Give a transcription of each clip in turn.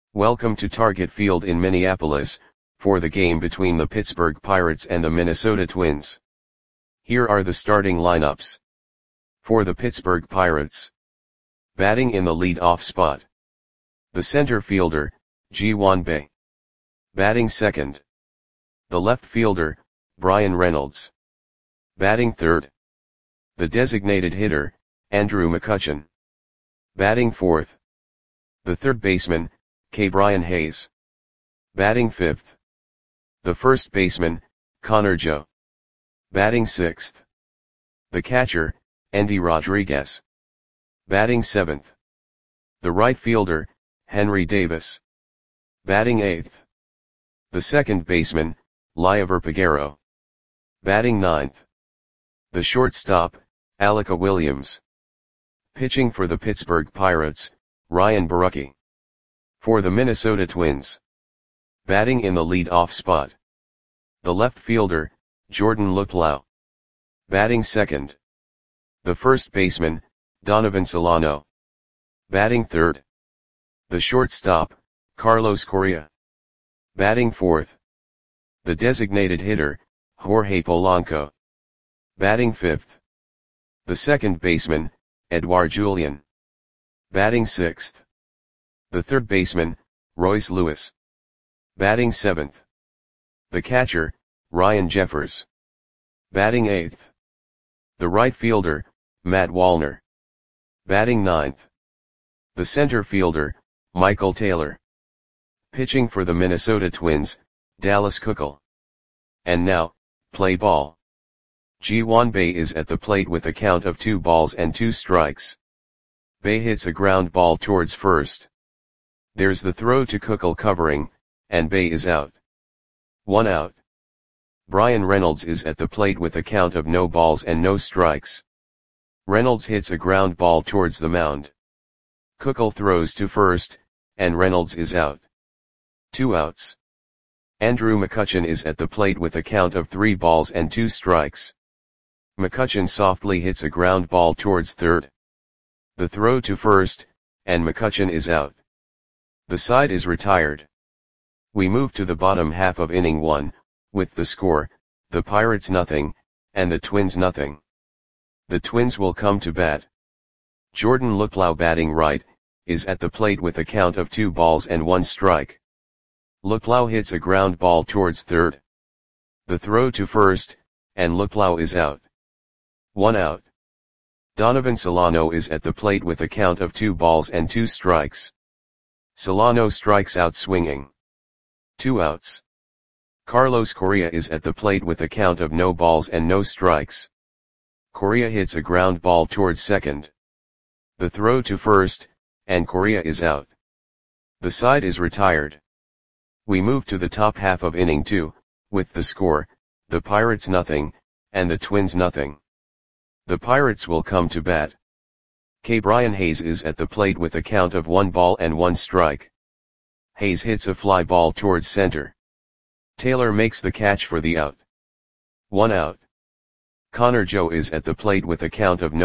Welcome to Target Field in Minneapolis, for the game between the Pittsburgh Pirates and the Minnesota Twins. Here are the starting lineups. For the Pittsburgh Pirates. Batting in the lead-off spot. The center fielder, Ji-hwan Bae. Batting second. The left fielder, Bryan Reynolds. Batting third. The designated hitter, Andrew McCutchen. Batting fourth. The third baseman, Ke'Bryan Hayes. Batting fifth. The first baseman, Connor Joe. Batting sixth. The catcher, Endy Rodriguez. Batting seventh. The right fielder, Henry Davis. Batting eighth. The second baseman, Liover Peguero. Batting ninth. The shortstop, Alec Williams. Pitching for the Pittsburgh Pirates, Ryan Borucki. For the Minnesota Twins. Batting in the lead-off spot. The left fielder, Jordan Luplow. Batting second. The first baseman, Donovan Solano. Batting third. The shortstop, Carlos Correa. Batting fourth. The designated hitter, Jorge Polanco. Batting fifth. The second baseman, Edouard Julien. Batting sixth. The third baseman, Royce Lewis. Batting seventh. The catcher, Ryan Jeffers. Batting eighth. The right fielder, Matt Wallner. Batting ninth. The center fielder, Michael Taylor. Pitching for the Minnesota Twins, Dallas Keuchel. And now, play ball. Ji-hwan Bae is at the plate with a count of 2-2. Bae hits a ground ball towards first. There's the throw to Keuchel covering, and Bae is out. 1 out. Bryan Reynolds is at the plate with a count of 0-0. Reynolds hits a ground ball towards the mound. Keuchel throws to first, and Reynolds is out. 2 outs. Andrew McCutchen is at the plate with a count of 3-2. McCutchen softly hits a ground ball towards third. The throw to first, and McCutchen is out. The side is retired. We move to the bottom half of inning 1, with the score, the Pirates 0, and the Twins 0. The Twins will come to bat. Jordan Luplow batting right, is at the plate with a count of 2-1. Luplow hits a ground ball towards third. The throw to first, and Luplow is out. 1 out. Donovan Solano is at the plate with a count of 2-2. Solano strikes out swinging. 2 outs. Carlos Correa is at the plate with a count of 0-0. Correa hits a ground ball towards second. The throw to first, and Correa is out. The side is retired. We move to the top half of inning 2, with the score, the Pirates 0, and the Twins 0. The Pirates will come to bat. Ke'Bryan Hayes is at the plate with a count of 1-1. Hayes hits a fly ball towards center. Taylor makes the catch for the out. 1 out. Connor Joe is at the plate with a count of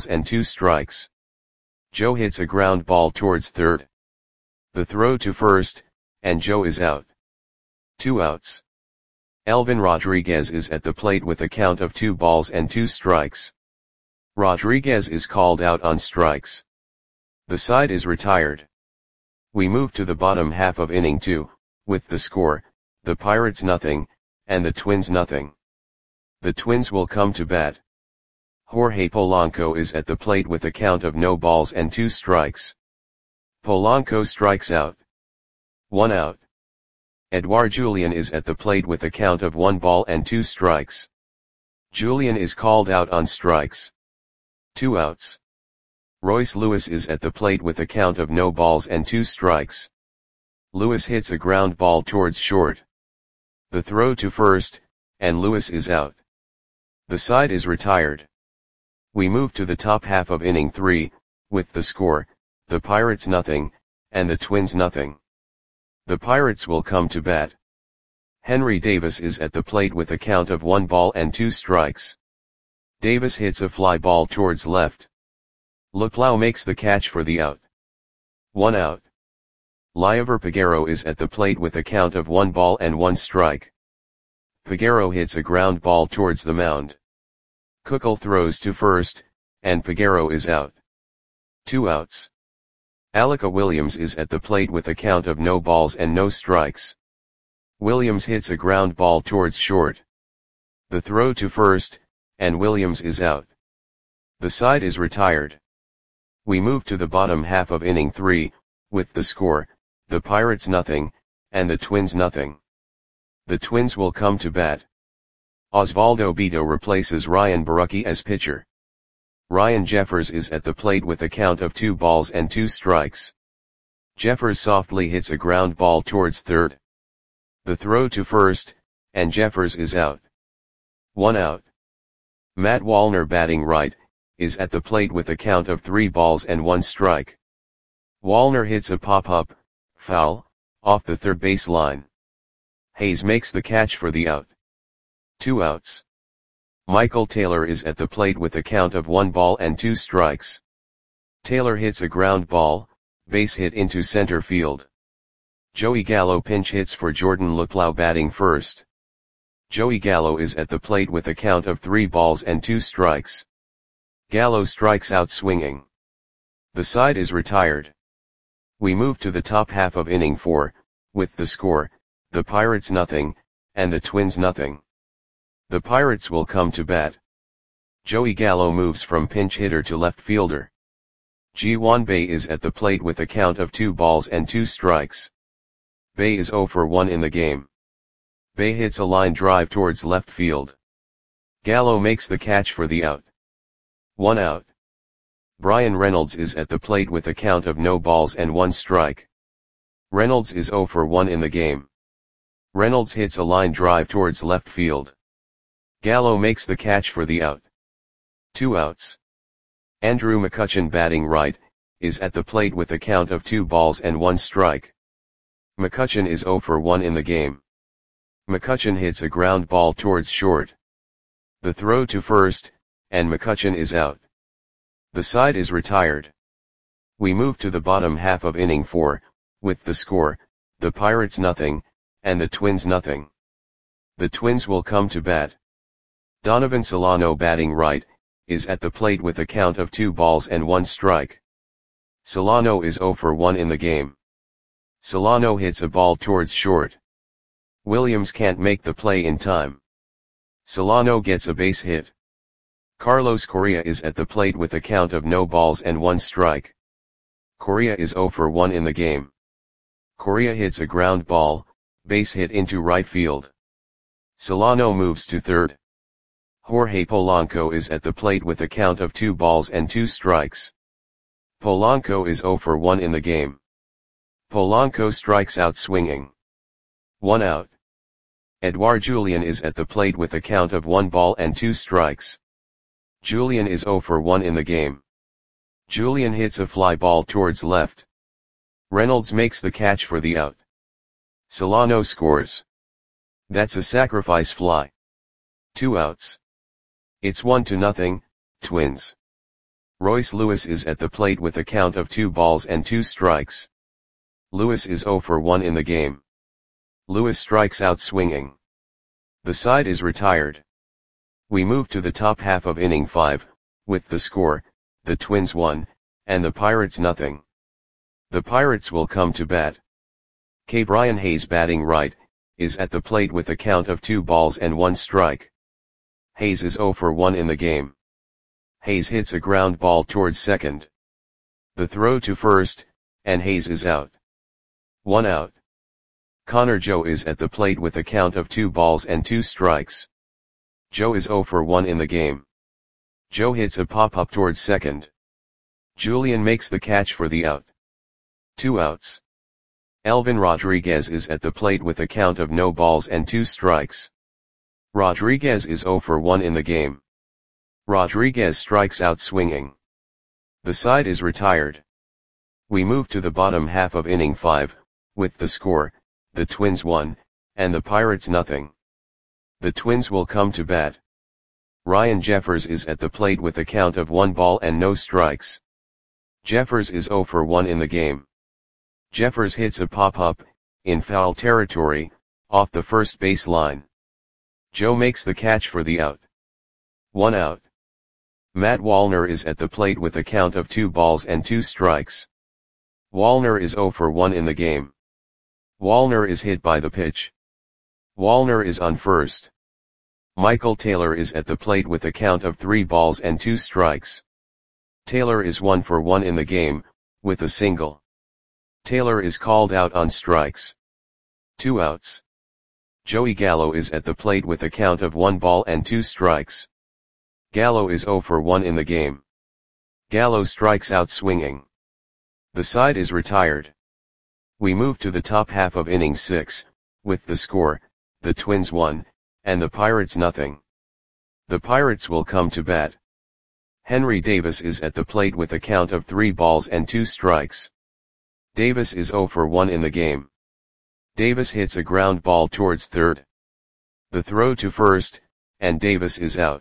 0-2. Joe hits a ground ball towards third. The throw to first, and Joe is out. 2 outs. Elvin Rodriguez is at the plate with a count of 2-2. Rodriguez is called out on strikes. The side is retired. We move to the bottom half of inning 2, with the score, the Pirates 0, and the Twins 0. The Twins will come to bat. Jorge Polanco is at the plate with a count of 0-2. Polanco strikes out. 1 out. Edouard Julien is at the plate with a count of 1-2. Julien is called out on strikes. 2 outs. Royce Lewis is at the plate with a count of 0-2. Lewis hits a ground ball towards short. The throw to first, and Lewis is out. The side is retired. We move to the top half of inning 3, with the score, the Pirates 0, and the Twins 0. The Pirates will come to bat. Henry Davis is at the plate with a count of 1-2. Davis hits a fly ball towards left. Luplow makes the catch for the out. 1 out. Liover Peguero is at the plate with a count of 1 ball and 1 strike. Peguero hits a ground ball towards the mound. Keuchel throws to first, and Peguero is out. 2 outs. Alec Williams is at the plate with a count of no balls and no strikes. Williams hits a ground ball towards short. The throw to first, and Williams is out. The side is retired. We move to the bottom half of inning 3, with the score, the Pirates nothing, and the Twins nothing. The Twins will come to bat. Osvaldo Bido replaces Ryan Borucki as pitcher. Ryan Jeffers is at the plate with a count of 2 balls and 2 strikes. Jeffers softly hits a ground ball towards third. The throw to first, and Jeffers is out. 1 out. Matt Wallner batting right, is at the plate with a count of 3 balls and 1 strike. Wallner hits a pop-up, foul, off the third base line. Hayes makes the catch for the out. 2 outs. Michael Taylor is at the plate with a count of 1 ball and 2 strikes. Taylor hits a ground ball, base hit into center field. Joey Gallo pinch hits for Jordan Luplow batting first. Joey Gallo is at the plate with a count of 3 balls and 2 strikes. Gallo strikes out swinging. The side is retired. We move to the top half of inning 4, with the score, the Pirates nothing, and the Twins nothing. The Pirates will come to bat. Joey Gallo moves from pinch hitter to left fielder. Ji-hwan Bae is at the plate with a count of 2 balls and 2 strikes. Bae is 0 for 1 in the game. Bae hits a line drive towards left field. Gallo makes the catch for the out. 1 out. Bryan Reynolds is at the plate with a count of no balls and 1 strike. Reynolds is 0 for 1 in the game. Reynolds hits a line drive towards left field. Gallo makes the catch for the out. 2 outs. Andrew McCutchen batting right, is at the plate with a count of 2 balls and 1 strike. McCutchen is 0 for 1 in the game. McCutchen hits a ground ball towards short. The throw to first, and McCutchen is out. The side is retired. We move to the bottom half of inning 4, with the score, the Pirates nothing, and the Twins nothing. The Twins will come to bat. Donovan Solano batting right, is at the plate with a count of 2 balls and 1 strike. Solano is 0 for 1 in the game. Solano hits a ball towards short. Williams can't make the play in time. Solano gets a base hit. Carlos Correa is at the plate with a count of no balls and 1 strike. Correa is 0 for 1 in the game. Correa hits a ground ball, base hit into right field. Solano moves to third. Jorge Polanco is at the plate with a count of 2 balls and 2 strikes. Polanco is 0 for 1 in the game. Polanco strikes out swinging. 1 out. Edouard Julien is at the plate with a count of 1 ball and 2 strikes. Julien is 0 for 1 in the game. Julien hits a fly ball towards left. Reynolds makes the catch for the out. Solano scores. That's a sacrifice fly. 2 outs. It's 1-0, Twins. Royce Lewis is at the plate with a count of 2 balls and 2 strikes. Lewis is 0 for 1 in the game. Lewis strikes out swinging. The side is retired. We move to the top half of inning 5, with the score, the Twins 1, and the Pirates nothing. The Pirates will come to bat. Brian Hayes batting right, is at the plate with a count of 2 balls and 1 strike. Hayes is 0 for 1 in the game. Hayes hits a ground ball towards second. The throw to first, and Hayes is out. 1 out. Connor Joe is at the plate with a count of 2 balls and 2 strikes. Joe is 0 for 1 in the game. Joe hits a pop-up towards second. Julien makes the catch for the out. 2 outs. Elvin Rodriguez is at the plate with a count of no balls and 2 strikes. Rodriguez is 0 for 1 in the game. Rodriguez strikes out swinging. The side is retired. We move to the bottom half of inning 5, with the score, the Twins 1, and the Pirates nothing. The Twins will come to bat. Ryan Jeffers is at the plate with a count of 1 ball and no strikes. Jeffers is 0 for 1 in the game. Jeffers hits a pop-up, in foul territory, off the first base line. Joe makes the catch for the out. 1 out. Matt Wallner is at the plate with a count of 2 balls and 2 strikes. Wallner is 0 for 1 in the game. Wallner is hit by the pitch. Wallner is on first. Michael Taylor is at the plate with a count of 3 balls and 2 strikes. Taylor is 1 for 1 in the game, with a single. Taylor is called out on strikes. 2 outs. Joey Gallo is at the plate with a count of 1 ball and 2 strikes. Gallo is 0 for 1 in the game. Gallo strikes out swinging. The side is retired. We move to the top half of inning 6, with the score, the Twins 1, and the Pirates nothing. The Pirates will come to bat. Henry Davis is at the plate with a count of 3 balls and 2 strikes. Davis is 0 for 1 in the game. Davis hits a ground ball towards third. The throw to first, and Davis is out.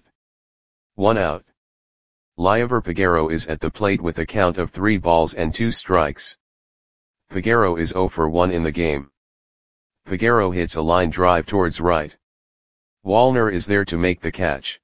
1 out. Liover Peguero is at the plate with a count of 3 balls and 2 strikes. Peguero is 0 for 1 in the game. Peguero hits a line drive towards right. Wallner is there to make the catch.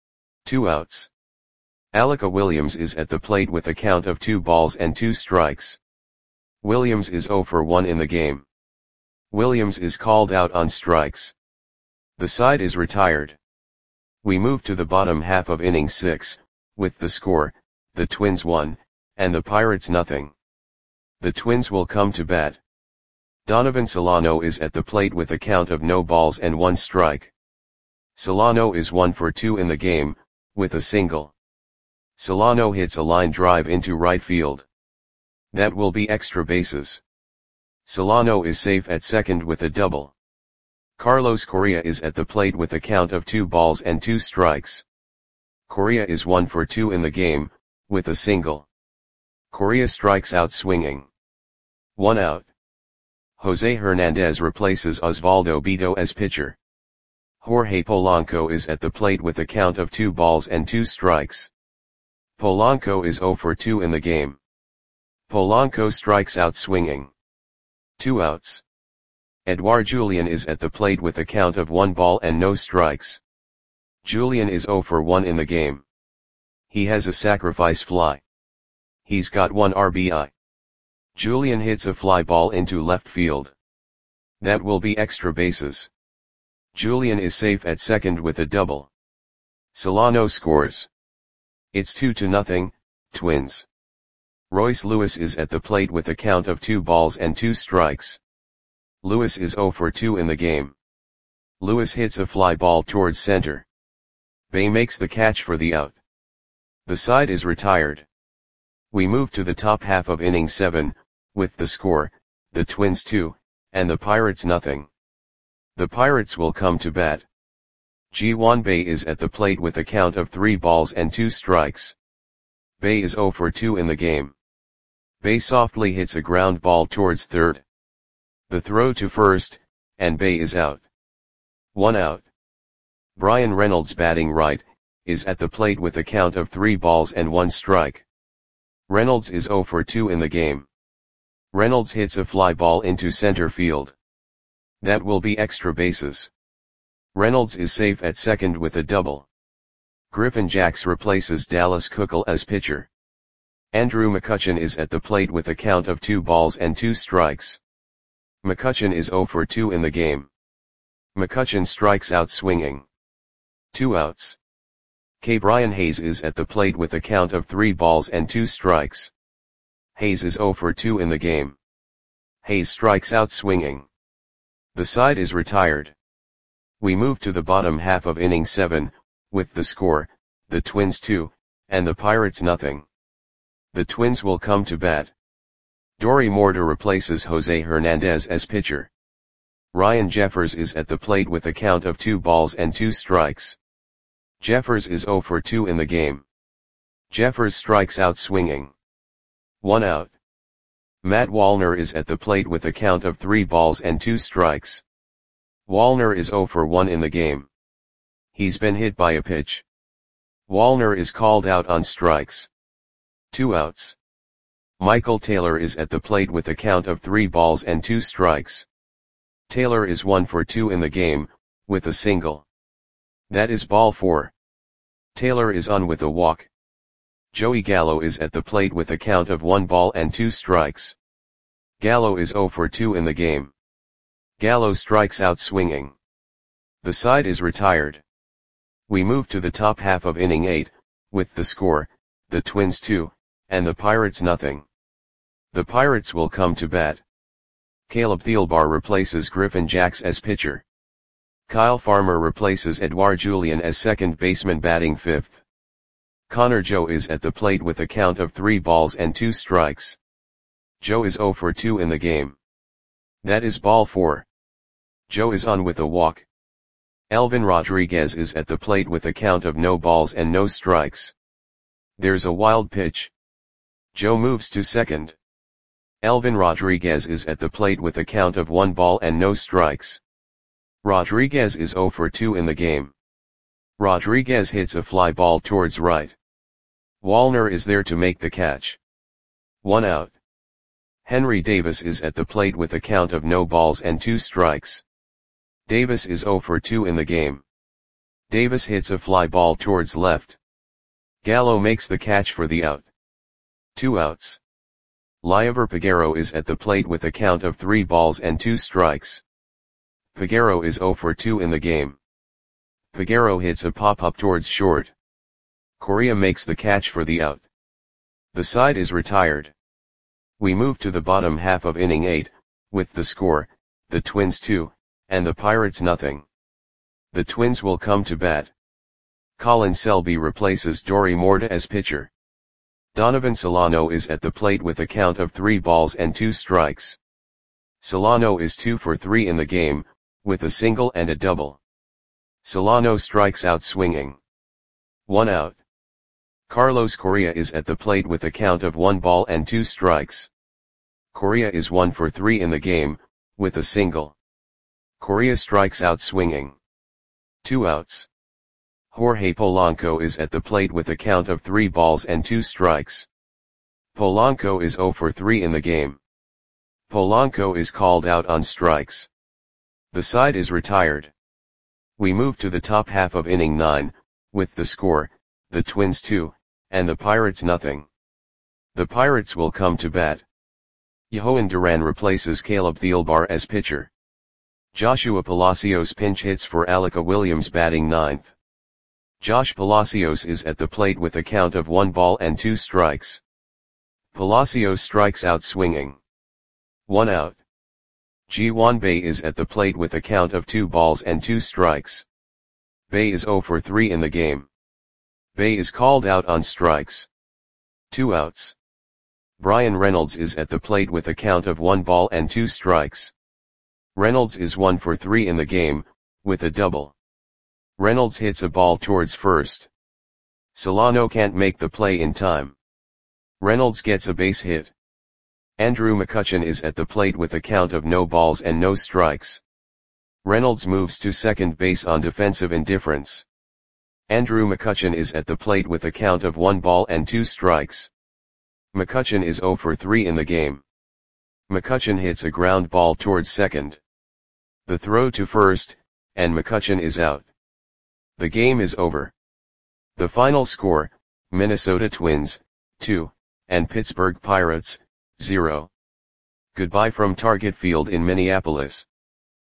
2 outs. Alec Williams is at the plate with a count of 2 balls and 2 strikes. Williams is 0 for 1 in the game. Williams is called out on strikes. The side is retired. We move to the bottom half of inning 6, with the score, the Twins 1, and the Pirates nothing. The Twins will come to bat. Donovan Solano is at the plate with a count of no balls and 1 strike. Solano is 1 for 2 in the game, with a single. Solano hits a line drive into right field. That will be extra bases. Solano is safe at second with a double. Carlos Correa is at the plate with a count of 2 balls and 2 strikes. Correa is 1 for 2 in the game, with a single. Correa strikes out swinging. 1 out. Jose Hernandez replaces Osvaldo Bido as pitcher. Jorge Polanco is at the plate with a count of 2 balls and 2 strikes. Polanco is 0 for 2 in the game. Polanco strikes out swinging. 2 outs. Edouard Julien is at the plate with a count of 1 ball and no strikes. Julien is 0 for 1 in the game. He has a sacrifice fly. He's got 1 RBI. Julien hits a fly ball into left field. That will be extra bases. Julien is safe at second with a double. Solano scores. It's 2-0, Twins. Royce Lewis is at the plate with a count of 2 balls and 2 strikes. Lewis is 0 for 2 in the game. Lewis hits a fly ball towards center. Bay makes the catch for the out. The side is retired. We move to the top half of inning 7, with the score, the Twins 2, and the Pirates nothing. The Pirates will come to bat. Ji-hwan Bae is at the plate with a count of 3 balls and 2 strikes. Bae is 0 for 2 in the game. Bae softly hits a ground ball towards third. The throw to first, and Bae is out. 1 out. Bryan Reynolds batting right, is at the plate with a count of 3 balls and 1 strike. Reynolds is 0 for 2 in the game. Reynolds hits a fly ball into center field. That will be extra bases. Reynolds is safe at second with a double. Griffin Jax replaces Dallas Keuchel as pitcher. Andrew McCutchen is at the plate with a count of 2 balls and 2 strikes. McCutchen is 0 for 2 in the game. McCutchen strikes out swinging. 2 outs. Brian Hayes is at the plate with a count of 3 balls and 2 strikes. Hayes is 0 for 2 in the game. Hayes strikes out swinging. The side is retired. We move to the bottom half of inning 7, with the score, the Twins 2, and the Pirates nothing. The Twins will come to bat. Dory Morter replaces Jose Hernandez as pitcher. Ryan Jeffers is at the plate with a count of 2 balls and 2 strikes. Jeffers is 0 for 2 in the game. Jeffers strikes out swinging. 1 out. Matt Wallner is at the plate with a count of 3 balls and 2 strikes. Wallner is 0 for 1 in the game. He's been hit by a pitch. Wallner is called out on strikes. 2 outs. Michael Taylor is at the plate with a count of 3 balls and 2 strikes. Taylor is 1 for 2 in the game, with a single. That is ball 4. Taylor is on with a walk. Joey Gallo is at the plate with a count of 1 ball and 2 strikes. Gallo is 0 for 2 in the game. Gallo strikes out swinging. The side is retired. We move to the top half of inning 8, with the score, the Twins 2, and the Pirates nothing. The Pirates will come to bat. Caleb Thielbar replaces Griffin Jax as pitcher. Kyle Farmer replaces Edouard Julien as second baseman batting 5th. Connor Joe is at the plate with a count of 3 balls and 2 strikes. Joe is 0 for 2 in the game. That is ball 4. Joe is on with a walk. Elvin Rodriguez is at the plate with a count of no balls and no strikes. There's a wild pitch. Joe moves to second. Elvin Rodriguez is at the plate with a count of 1 ball and no strikes. Rodriguez is 0 for 2 in the game. Rodriguez hits a fly ball towards right. Wallner is there to make the catch. 1 out. Henry Davis is at the plate with a count of no balls and 2 strikes. Davis is 0 for 2 in the game. Davis hits a fly ball towards left. Gallo makes the catch for the out. 2 outs. Liover Peguero is at the plate with a count of 3 balls and 2 strikes. Peguero is 0 for 2 in the game. Peguero hits a pop-up towards short. Correa makes the catch for the out. The side is retired. We move to the bottom half of inning 8, with the score, the Twins 2, and the Pirates nothing. The Twins will come to bat. Colin Selby replaces Dory Morta as pitcher. Donovan Solano is at the plate with a count of 3 balls and 2 strikes. Solano is 2 for 3 in the game, with a single and a double. Solano strikes out swinging. 1 out. Carlos Correa is at the plate with a count of 1 ball and 2 strikes. Correa is 1 for 3 in the game, with a single. Correa strikes out swinging. 2 outs. Jorge Polanco is at the plate with a count of 3 balls and 2 strikes. Polanco is 0 for 3 in the game. Polanco is called out on strikes. The side is retired. We move to the top half of inning 9, with the score, the Twins 2, and the Pirates nothing. The Pirates will come to bat. Yohan Duran replaces Caleb Thielbar as pitcher. Joshua Palacios pinch hits for Alec Williams batting 9th. Josh Palacios is at the plate with a count of 1 ball and 2 strikes. Palacios strikes out swinging. 1 out. Ji-hwan Bae is at the plate with a count of 2 balls and 2 strikes. Bae is 0 for 3 in the game. Bae is called out on strikes. 2 outs. Brian Reynolds is at the plate with a count of 1 ball and 2 strikes. Reynolds is 1 for 3 in the game, with a double. Reynolds hits a ball towards first. Solano can't make the play in time. Reynolds gets a base hit. Andrew McCutchen is at the plate with a count of no balls and no strikes. Reynolds moves to second base on defensive indifference. Andrew McCutchen is at the plate with a count of 1 ball and 2 strikes. McCutchen is 0 for 3 in the game. McCutchen hits a ground ball towards second. The throw to first, and McCutchen is out. The game is over. The final score, Minnesota Twins, 2, and Pittsburgh Pirates, 0. Goodbye from Target Field in Minneapolis.